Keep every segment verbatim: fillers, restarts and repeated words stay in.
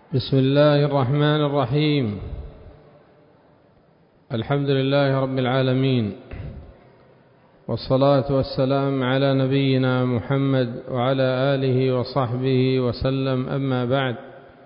بسم الله الرحمن الرحيم. الحمد لله رب العالمين، والصلاة والسلام على نبينا محمد وعلى آله وصحبه وسلم، أما بعد.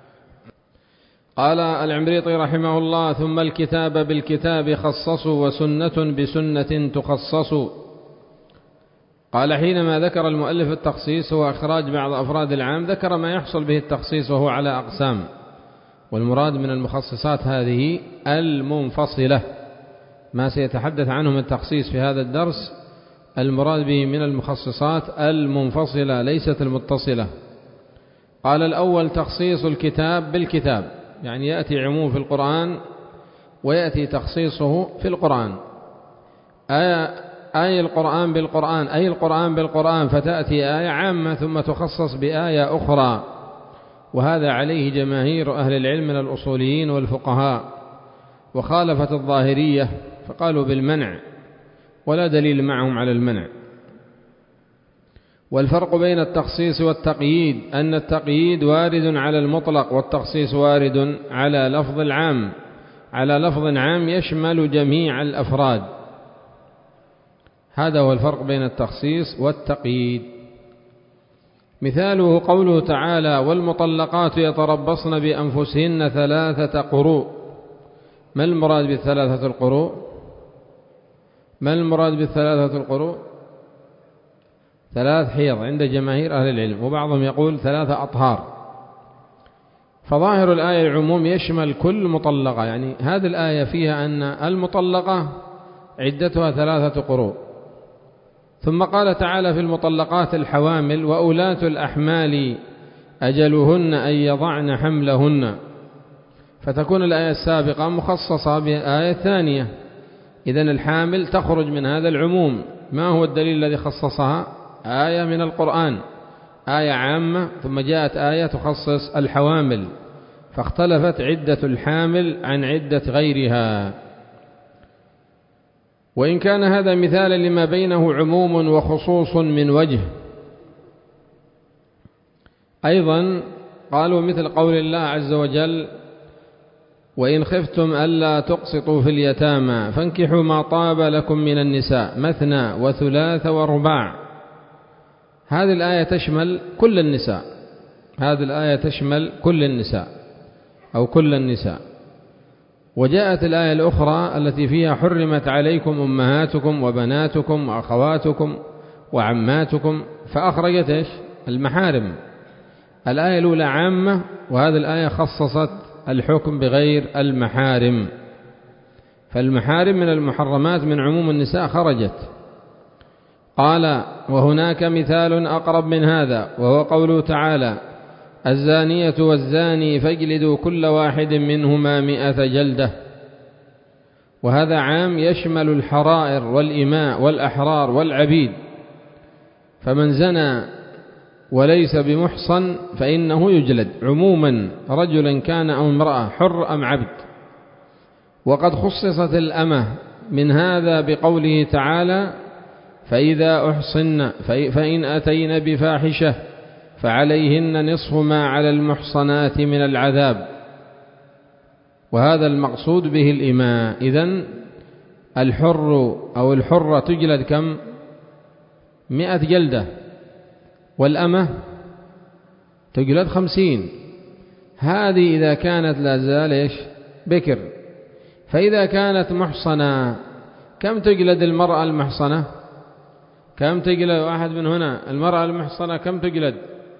قال العمريطي رحمه الله: ثم الكتاب بالكتاب خصصوا، وسنة بسنة تخصص. قال: حينما ذكر المؤلف التخصيص هو إخراج بعض أفراد العام، ذكر ما يحصل به التخصيص وهو على أقسام، والمراد من المخصصات هذه المنفصلة، ما سيتحدث عنهم التخصيص في هذا الدرس المراد به من المخصصات المنفصلة ليست المتصلة. قال: الأول تخصيص الكتاب بالكتاب، يعني يأتي عموم في القرآن ويأتي تخصيصه في القرآن. آية أي القرآن بالقرآن، أي القرآن بالقرآن، فتأتي آية عامة ثم تخصص بآية أخرى، وهذا عليه جماهير أهل العلم من الأصوليين والفقهاء، وخالفت الظاهرية فقالوا بالمنع، ولا دليل معهم على المنع. والفرق بين التخصيص والتقييد أن التقييد وارد على المطلق، والتخصيص وارد على لفظ العام، على لفظ عام يشمل جميع الأفراد. هذا هو الفرق بين التخصيص والتقييد. مثاله قوله تعالى: والمطلقات يتربصن بأنفسهن ثلاثة قروء. ما المراد بالثلاثة القروء؟ ما المراد بالثلاثة القروء؟ ثلاث حيض عند جماهير أهل العلم، وبعضهم يقول ثلاثة أطهار. فظاهر الآية العموم يشمل كل مطلقة، يعني هذه الآية فيها أن المطلقة عدتها ثلاثة قروء. ثم قال تعالى في المطلقات الحوامل: وأولاة الأحمال أجلهن أن يضعن حملهن، فتكون الآية السابقة مخصصة بالآية الثانية. إذن الحامل تخرج من هذا العموم. ما هو الدليل الذي خصصها؟ آية من القرآن، آية عامة، ثم جاءت آية تخصص الحوامل، فاختلفت عدة الحامل عن عدة غيرها. وإن كان هذا مثالا لما بينه عموم وخصوص من وجه، أيضا قالوا مثل قول الله عز وجل: وإن خفتم ألا تقسطوا في اليتامى فانكحوا ما طاب لكم من النساء مثنى وثلاث ورباع. هذه الآية تشمل كل النساء، هذه الآية تشمل كل النساء أو كل النساء. وجاءت الآية الأخرى التي فيها: حرمت عليكم أمهاتكم وبناتكم وأخواتكم وعماتكم، فأخرجت إيش؟ المحارم. الآية الأولى عامة، وهذه الآية خصصت الحكم بغير المحارم، فالمحارم من المحرمات من عموم النساء خرجت. قال: وهناك مثال أقرب من هذا، وهو قوله تعالى: الزانية والزاني فاجلدوا كل واحد منهما مئة جلدة. وهذا عام يشمل الحرائر والإماء والأحرار والعبيد، فمن زنى وليس بمحصن فإنه يجلد عموما، رجلا كان أو امرأة، حر أم عبد. وقد خصصت الأمة من هذا بقوله تعالى: فإذا أحصن فإن أتين بفاحشة فعليهن نصف ما على المحصنات من العذاب. وهذا المقصود به الإماء. إذن الحر أو الحرة تجلد كم؟ مئة جلدة، والأمة تجلد خمسين. هذه إذا كانت لا زال إيش؟ بكر. فإذا كانت محصنة كم تجلد المرأة المحصنة؟ كم تجلد؟ واحد من هنا، المرأة المحصنة كم تجلد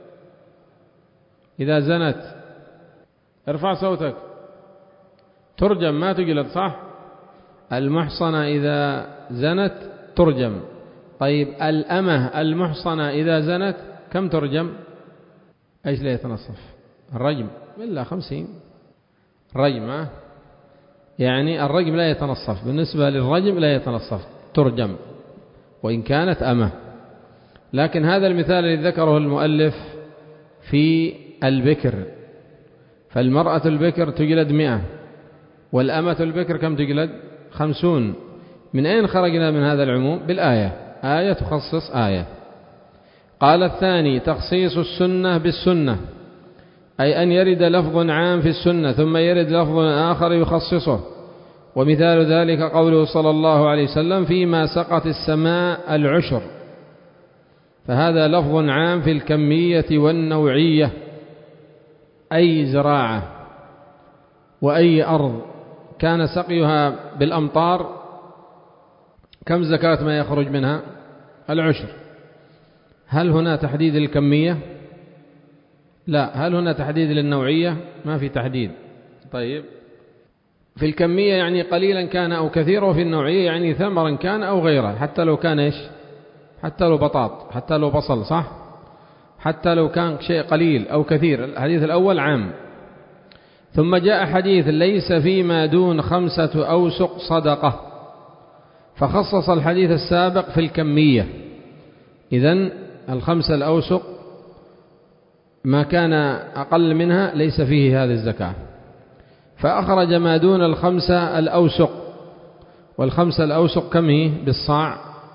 إذا زنت؟ ارفع صوتك. ترجم، ما تجلد، صح؟ المحصنة إذا زنت ترجم. طيب الأمة المحصنة إذا زنت كم ترجم؟ إيش لا يتنصف؟ الرجم إلا خمسين رجم. يعني الرجم لا يتنصف، بالنسبة للرجم لا يتنصف، ترجم وإن كانت أمة. لكن هذا المثال الذي ذكره المؤلف في البكر، فالمرأة البكر تجلد مئة، والأمة البكر كم تجلد؟ خمسون. من أين خرجنا من هذا العموم؟ بالآية، آية تخصص آية. قال: الثاني تخصيص السنة بالسنة، أي أن يرد لفظ عام في السنة ثم يرد لفظ آخر يخصصه. ومثال ذلك قوله صلى الله عليه وسلم فيما سقت السماء العشر، فهذا لفظ عام في الكمية والنوعية، أي زراعة وأي أرض كان سقيها بالأمطار كم زكاة ما يخرج منها؟ العشر. هل هنا تحديد للكمية؟ لا. هل هنا تحديد للنوعية؟ ما في تحديد. طيب، في الكمية يعني قليلا كان أو كثيرا، وفي النوعية يعني ثمرا كان أو غيره، حتى لو كان إيش؟ حتى لو بطاط، حتى لو بصل، صح؟ حتى لو كان شيء قليل أو كثير. الحديث الأول عام. ثم جاء حديث ليس فيما دون خمسة أوسق صدقة، فخصص الحديث السابق في الكمية. إذن الخمسة الأوسق ما كان أقل منها ليس فيه هذه الزكاة، فأخرج ما دون الخمسة الأوسق. والخمسة الأوسق كم هي بالصاع؟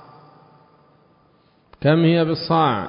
كم هي بالصاع؟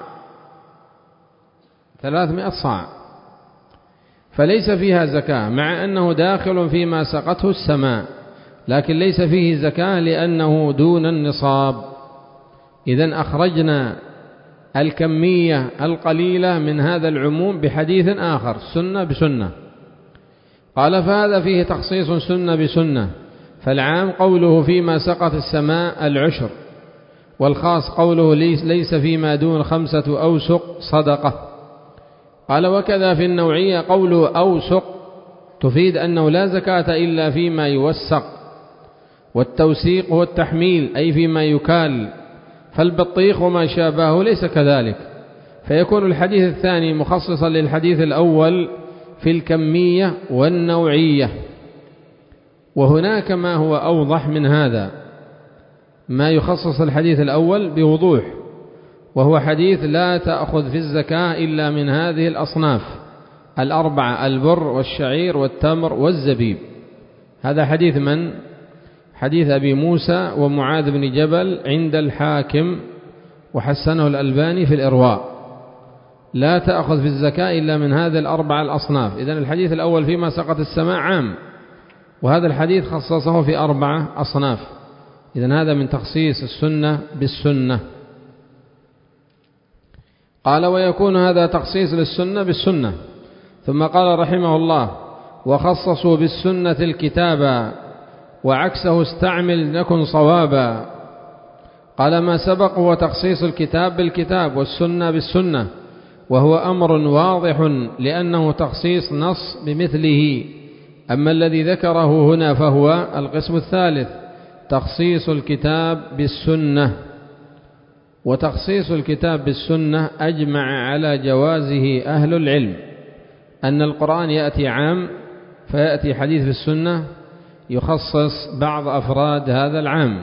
ثلاثمائة صاع، فليس فيها زكاة، مع أنه داخل فيما سقته السماء، لكن ليس فيه زكاة لأنه دون النصاب. إذن أخرجنا الكمية القليلة من هذا العموم بحديث آخر، سنة بسنة. قال فهذا فيه تخصيص سنة بسنة، فالعام قوله فيما سقط السماء العشر، والخاص قوله ليس فيما دون خمسة أوسق صدقة. قال وكذا في النوعية قوله أوسق تفيد أنه لا زكاة إلا فيما يوسق، والتوسيق هو التحميل أي فيما يكال، فالبطيخ وما شابهه ليس كذلك، فيكون الحديث الثاني مخصصا للحديث الأول في الكمية والنوعية. وهناك ما هو أوضح من هذا، ما يخصص الحديث الأول بوضوح، وهو حديث لا تأخذ في الزكاة إلا من هذه الأصناف الأربعة: البر والشعير والتمر والزبيب. هذا حديث من؟ حديث أبي موسى ومعاذ بن جبل عند الحاكم، وحسنه الألباني في الإرواء. لا تأخذ في الزكاة إلا من هذه الأربعة الأصناف. إذن الحديث الأول فيما سقط السماء عام، وهذا الحديث خصصه في أربعة أصناف. إذن هذا من تخصيص السنة بالسنة. قال ويكون هذا تخصيص للسنة بالسنة. ثم قال رحمه الله وخصصوا بالسنة الكتابة وعكسه استعمل نكن صوابا. قال ما سبق هو تخصيص الكتاب بالكتاب والسنة بالسنة، وهو أمر واضح لأنه تخصيص نص بمثله. أما الذي ذكره هنا فهو القسم الثالث، تخصيص الكتاب بالسنة. وتخصيص الكتاب بالسنة أجمع على جوازه أهل العلم، أن القرآن يأتي عام فيأتي حديث في السنة يخصص بعض أفراد هذا العام.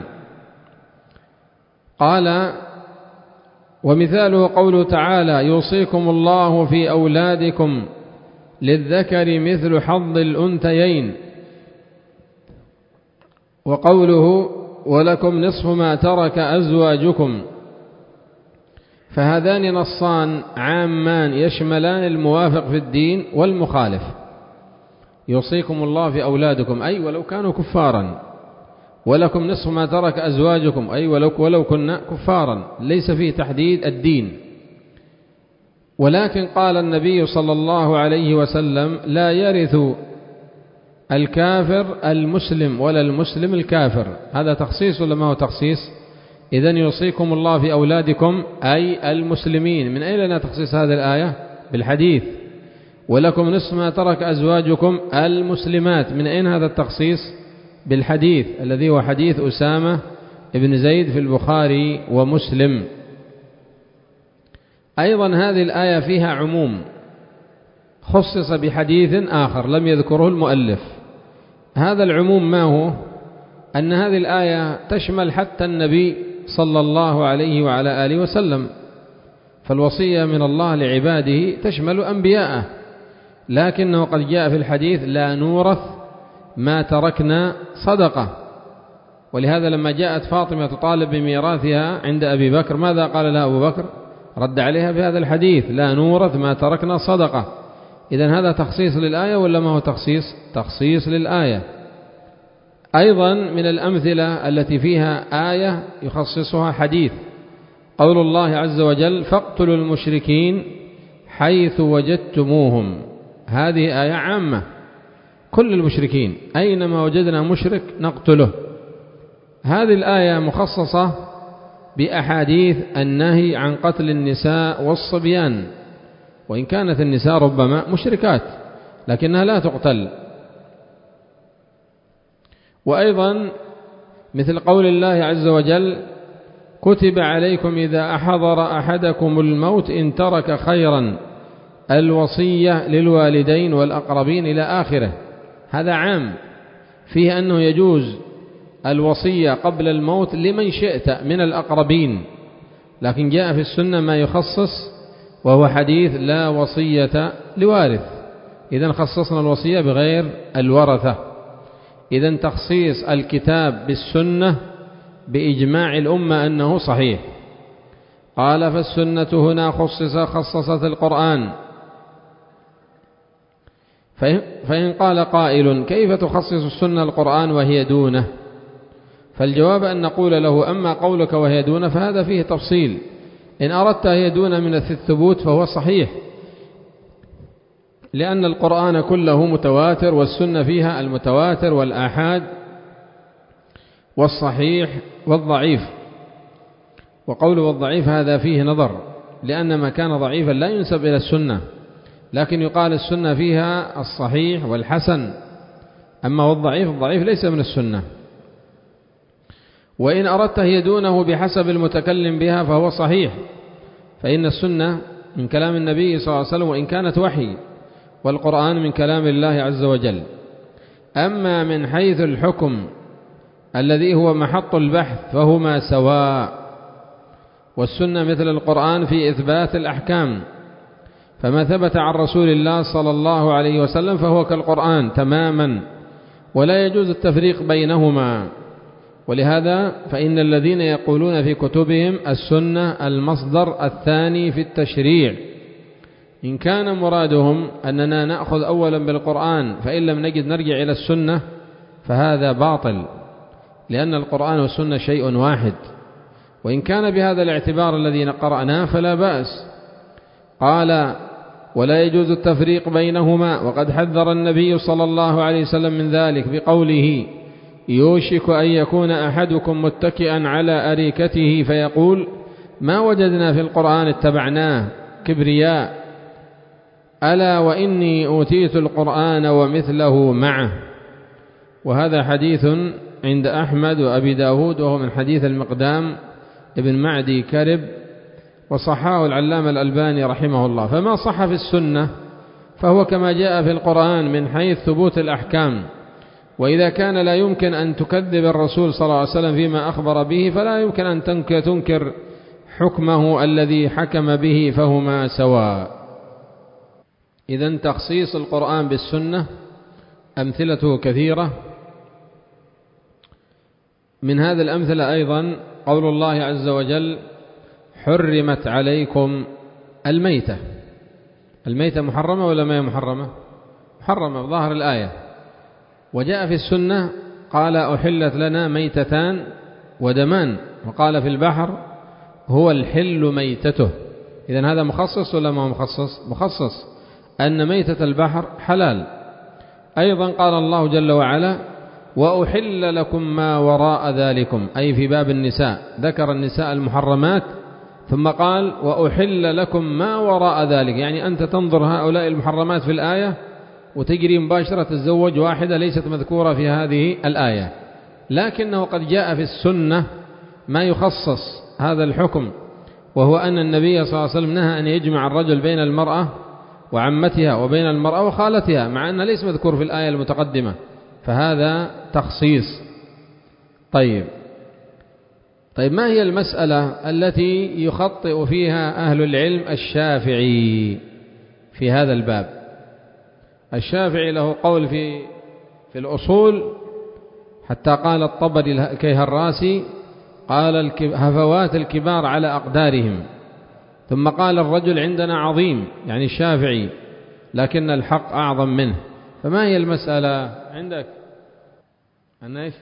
قال ومثاله قوله تعالى يوصيكم الله في أولادكم للذكر مثل حظ الأنثيين، وقوله ولكم نصف ما ترك أزواجكم، فهذان نصان عامان يشملان الموافق في الدين والمخالف. يوصيكم الله في أولادكم أي ولو كانوا كفارا، ولكم نصف ما ترك أزواجكم أي ولو, ولو كنا كفارا، ليس فيه تحديد الدين. ولكن قال النبي صلى الله عليه وسلم لا يرث الكافر المسلم ولا المسلم الكافر. هذا تخصيص ولا ما هو تخصيص؟ إذن يوصيكم الله في أولادكم أي المسلمين. من أين لنا تخصيص هذه الآية؟ بالحديث. ولكم نصف ما ترك أزواجكم المسلمات، من أين هذا التخصيص؟ بالحديث الذي هو حديث أسامة بن زيد في البخاري ومسلم. أيضا هذه الآية فيها عموم خصص بحديث آخر لم يذكره المؤلف. هذا العموم ما هو؟ أن هذه الآية تشمل حتى النبي صلى الله عليه وعلى آله وسلم، فالوصية من الله لعباده تشمل أنبياءه، لكنه قد جاء في الحديث لا نورث ما تركنا صدقة. ولهذا لما جاءت فاطمة تطالب بميراثها عند أبي بكر ماذا قال لها أبو بكر؟ رد عليها بهذا الحديث لا نورث ما تركنا صدقة. إذن هذا تخصيص للآية ولا ما هو تخصيص؟ تخصيص للآية. أيضا من الأمثلة التي فيها آية يخصصها حديث قول الله عز وجل فاقتلوا المشركين حيث وجدتموهم. هذه آية عامة، كل المشركين أينما وجدنا مشرك نقتله. هذه الآية مخصصة بأحاديث النهي عن قتل النساء والصبيان، وإن كانت النساء ربما مشركات لكنها لا تقتل. وأيضا مثل قول الله عز وجل كتب عليكم إذا حضر أحدكم الموت إن ترك خيرا الوصية للوالدين والأقربين إلى آخره. هذا عام فيه أنه يجوز الوصية قبل الموت لمن شئت من الأقربين، لكن جاء في السنة ما يخصص وهو حديث لا وصية لوارث. إذن خصصنا الوصية بغير الورثة. إذن تخصيص الكتاب بالسنة بإجماع الأمة أنه صحيح. قال فالسنة هنا خصص خصصت القرآن. فإن قال قائل كيف تخصص السنة القرآن وهي دونه؟ فالجواب أن نقول له أما قولك وهي دونه فهذا فيه تفصيل. إن أردت هي دون من الثبوت فهو صحيح، لأن القرآن كله متواتر، والسنة فيها المتواتر والآحاد والصحيح والضعيف. وقول والضعيف هذا فيه نظر، لأن ما كان ضعيفا لا ينسب إلى السنة، لكن يقال السنة فيها الصحيح والحسن، أما والضعيف الضعيف ليس من السنة. وإن أردت هي دونه بحسب المتكلم بها فهو صحيح، فإن السنة من كلام النبي صلى الله عليه وسلم وإن كانت وحي، والقرآن من كلام الله عز وجل. أما من حيث الحكم الذي هو محط البحث فهما سواء، والسنة مثل القرآن في إثبات الأحكام، فما ثبت عن رسول الله صلى الله عليه وسلم فهو كالقرآن تماما، ولا يجوز التفريق بينهما. ولهذا فإن الذين يقولون في كتبهم السنة المصدر الثاني في التشريع، إن كان مرادهم أننا نأخذ أولا بالقرآن فإن لم نجد نرجع إلى السنة فهذا باطل، لأن القرآن والسنة شيء واحد. وإن كان بهذا الاعتبار الذي قرأناه فلا بأس. قال ولا يجوز التفريق بينهما، وقد حذر النبي صلى الله عليه وسلم من ذلك بقوله يوشك أن يكون أحدكم متكئا على أريكته فيقول ما وجدنا في القرآن اتبعناه كبرياء، ألا وإني أوتيت القرآن ومثله معه. وهذا حديث عند أحمد وأبي داود، وهو من حديث المقدام ابن معدي كرب، وصححه العلامة الألباني رحمه الله. فما صح في السنة فهو كما جاء في القرآن من حيث ثبوت الأحكام، وإذا كان لا يمكن أن تكذب الرسول صلى الله عليه وسلم فيما أخبر به فلا يمكن أن تنكر حكمه الذي حكم به، فهما سواء. إذن تخصيص القرآن بالسنة أمثلته كثيرة. من هذا الأمثلة أيضا قول الله عز وجل حرمت عليكم الميتة. الميتة محرمة ولا ما هي محرمة؟ محرمة بظاهر الآية. وجاء في السنة قال أحلت لنا ميتتان ودمان، وقال في البحر هو الحل ميتته. إذن هذا مخصص ولا ما مخصص؟ مخصص، أن ميتة البحر حلال. أيضا قال الله جل وعلا وأحل لكم ما وراء ذلكم، أي في باب النساء، ذكر النساء المحرمات ثم قال وأحل لكم ما وراء ذلك، يعني أنت تنظر هؤلاء المحرمات في الآية وتجري مباشرة تتزوج واحدة ليست مذكورة في هذه الآية، لكنه قد جاء في السنة ما يخصص هذا الحكم، وهو أن النبي صلى الله عليه وسلم نهى أن يجمع الرجل بين المرأة وعمتها وبين المرأة وخالتها، مع أنه ليس مذكور في الآية المتقدمة، فهذا تخصيص. طيب طيب ما هي المسألة التي يخطئ فيها أهل العلم الشافعي في هذا الباب؟ الشافعي له قول في في الأصول، حتى قال الطبري الكيهراسي قال هفوات الكبار على أقدارهم، ثم قال الرجل عندنا عظيم يعني الشافعي، لكن الحق أعظم منه. فما هي المسألة عندك؟ أن إيش؟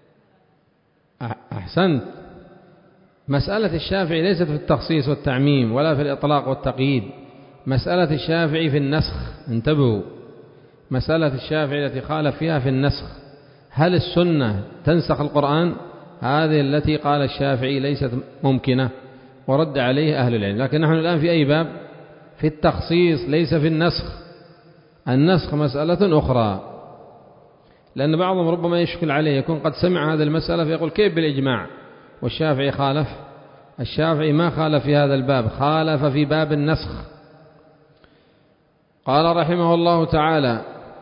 أحسنت. مسألة الشافعي ليست في التخصيص والتعميم ولا في الإطلاق والتقييد، مسألة الشافعي في النسخ. انتبهوا، مسألة الشافعي التي خالف فيها في النسخ، هل السنة تنسخ القرآن؟ هذه التي قال الشافعي ليست ممكنة ورد عليه أهل العلم. لكن نحن الآن في أي باب؟ في التخصيص، ليس في النسخ. النسخ مسألة أخرى، لأن بعضهم ربما يشكل عليه، يكون قد سمع هذه المسألة فيقول كيف بالإجماع والشافعي خالف؟ الشافعي ما خالف في هذا الباب، خالف في باب النسخ. قال رحمه الله تعالى: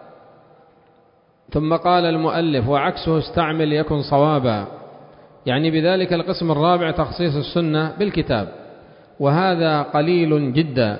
ثم قال المؤلف: وعكسه استعمل يكن صوابا. يعني بذلك القسم الرابع تخصيص السنة بالكتاب، وهذا قليل جدا.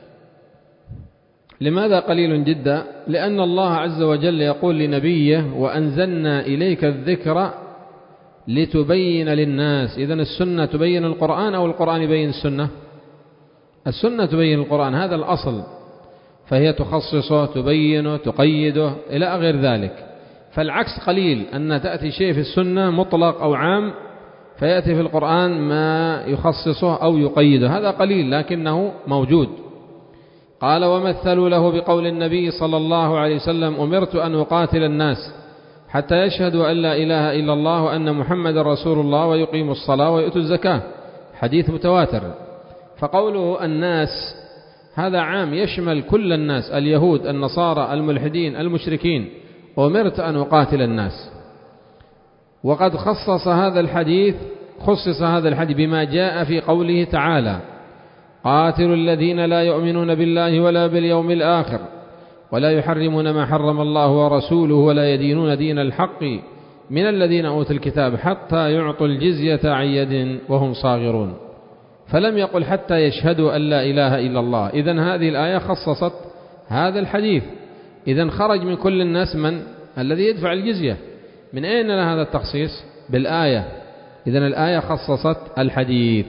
لماذا قليل جدا؟ لأن الله عز وجل يقول لنبيه: وأنزلنا إليك الذكر لتبين للناس. إذن السنة تبين القرآن أو القرآن يبين السنة؟ السنة تبين القرآن، هذا الأصل، فهي تخصصه، تبينه، تقيده إلى غير ذلك. فالعكس قليل، أن تأتي شيء في السنة مطلق أو عام، فيأتي في القرآن ما يخصصه أو يقيده، هذا قليل لكنه موجود. قال: ومثلوا له بقول النبي صلى الله عليه وسلم: أمرت أن أقاتل الناس حتى يشهدوا أن لا إله إلا الله وأن محمد رسول الله ويقيموا الصلاة ويؤتوا الزكاة، حديث متواتر. فقوله الناس هذا عام، يشمل كل الناس، اليهود، النصارى، الملحدين، المشركين. أمرت أن أقاتل الناس. وقد خصص هذا الحديث خصص هذا الحديث بما جاء في قوله تعالى: قاتلوا الذين لا يؤمنون بالله ولا باليوم الآخر ولا يحرمون ما حرم الله ورسوله ولا يدينون دين الحق من الذين أوتوا الكتاب حتى يعطوا الجزية عن يد وهم صاغرون. فلم يقل حتى يشهدوا أن لا إله إلا الله. إذن هذه الآية خصصت هذا الحديث. إذن خرج من كل الناس من الذي يدفع الجزية. من أين هذا التخصيص؟ بالآية. إذن الآية خصصت الحديث.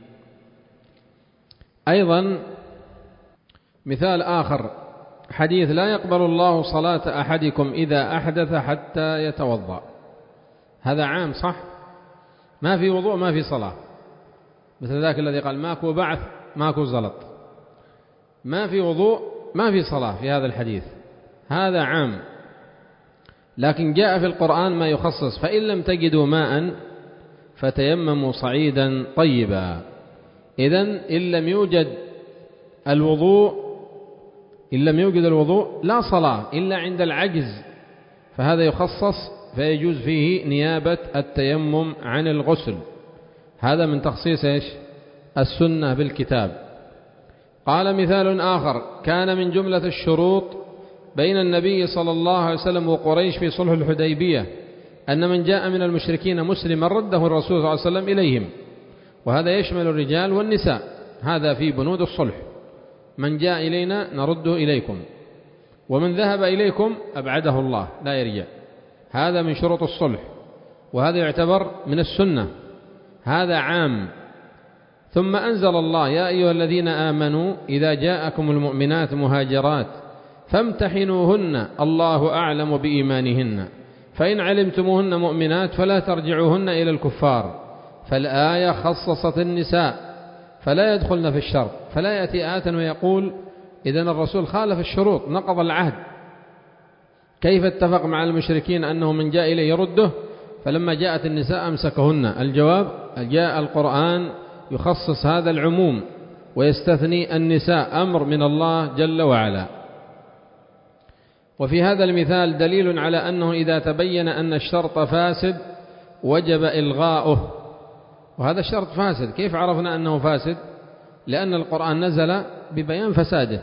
أيضا مثال آخر، حديث: لا يقبل الله صلاة أحدكم إذا أحدث حتى يتوضأ. هذا عام صح؟ ما في وضوء ما في صلاة، مثل ذاك الذي قال ماكو بعث ماكو زلط. ما في وضوء ما في صلاة في هذا الحديث، هذا عام. لكن جاء في القرآن ما يخصص: فإن لم تجدوا ماء فتيمموا صعيدا طيبا. إذن إن لم يوجد الوضوء إن لم يوجد الوضوء لا صلاة إلا عند العجز، فهذا يخصص، فيجوز فيه نيابة التيمم عن الغسل. هذا من تخصيص إيش؟ السنة بالكتاب. قال: مثال آخر، كان من جملة الشروط بين النبي صلى الله عليه وسلم وقريش في صلح الحديبية أن من جاء من المشركين مسلما رده الرسول صلى الله عليه وسلم إليهم، وهذا يشمل الرجال والنساء. هذا في بنود الصلح: من جاء إلينا نرده إليكم، ومن ذهب إليكم أبعده الله لا يرجع. هذا من شروط الصلح، وهذا يعتبر من السنة، هذا عام. ثم أنزل الله: يا أيها الذين آمنوا إذا جاءكم المؤمنات مهاجرات فامتحنوهن الله أعلم بإيمانهن فإن علمتموهن مؤمنات فلا ترجعوهن إلى الكفار. فالآية خصصت النساء فلا يدخلن في الشرط. فلا يأتي آت ويقول إذن الرسول خالف الشروط نقض العهد، كيف اتفق مع المشركين أنه من جاء إليه يرده، فلما جاءت النساء أمسكهن؟ الجواب: جاء القرآن يخصص هذا العموم ويستثني النساء، أمر من الله جل وعلا. وفي هذا المثال دليل على أنه إذا تبين أن الشرط فاسد وجب إلغاؤه. وهذا الشرط فاسد، كيف عرفنا أنه فاسد؟ لأن القرآن نزل ببيان فساده،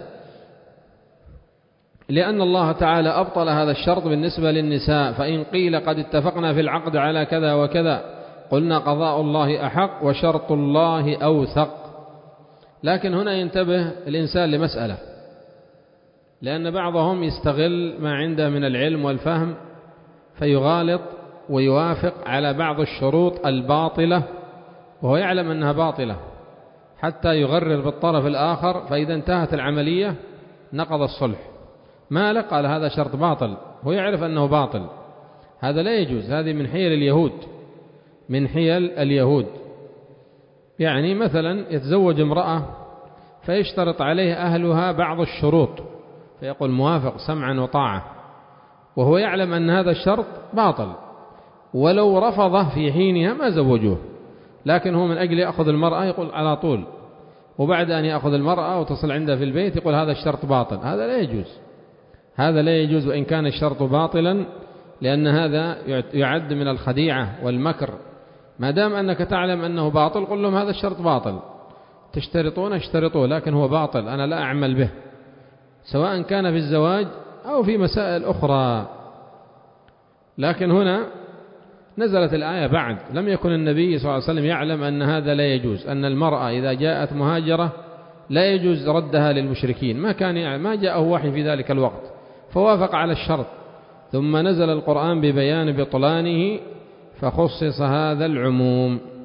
لأن الله تعالى أبطل هذا الشرط بالنسبة للنساء. فإن قيل قد اتفقنا في العقد على كذا وكذا قلنا قضاء الله أحق وشرط الله أوثق. لكن هنا ينتبه الإنسان لمسألة، لأن بعضهم يستغل ما عنده من العلم والفهم فيغالط ويوافق على بعض الشروط الباطلة وهو يعلم أنها باطلة، حتى يغرر بالطرف الآخر، فإذا انتهت العملية نقض الصلح. ما لك؟ قال هذا شرط باطل، هو يعرف أنه باطل، هذا لا يجوز. هذه من حيل اليهود، من حيل اليهود. يعني مثلا يتزوج امرأة فيشترط عليه أهلها بعض الشروط، فيقول موافق سمعا وطاعة، وهو يعلم أن هذا الشرط باطل، ولو رفضه في حينها ما زوجوه، لكن هو من أجل يأخذ المرأة يقول على طول، وبعد أن يأخذ المرأة وتصل عندها في البيت يقول هذا الشرط باطل. هذا لا يجوز، هذا لا يجوز وإن كان الشرط باطلا، لأن هذا يعد من الخديعة والمكر. ما دام أنك تعلم أنه باطل قل لهم هذا الشرط باطل، تشترطون اشترطوه لكن هو باطل، أنا لا أعمل به، سواء كان في الزواج أو في مسائل أخرى. لكن هنا نزلت الآية بعد، لم يكن النبي صلى الله عليه وسلم يعلم أن هذا لا يجوز، أن المرأة إذا جاءت مهاجرة لا يجوز ردها للمشركين، ما كان يعلم، ما جاءه وحي في ذلك الوقت، فوافق على الشرط. ثم نزل القرآن ببيان بطلانه فخصص هذا العموم.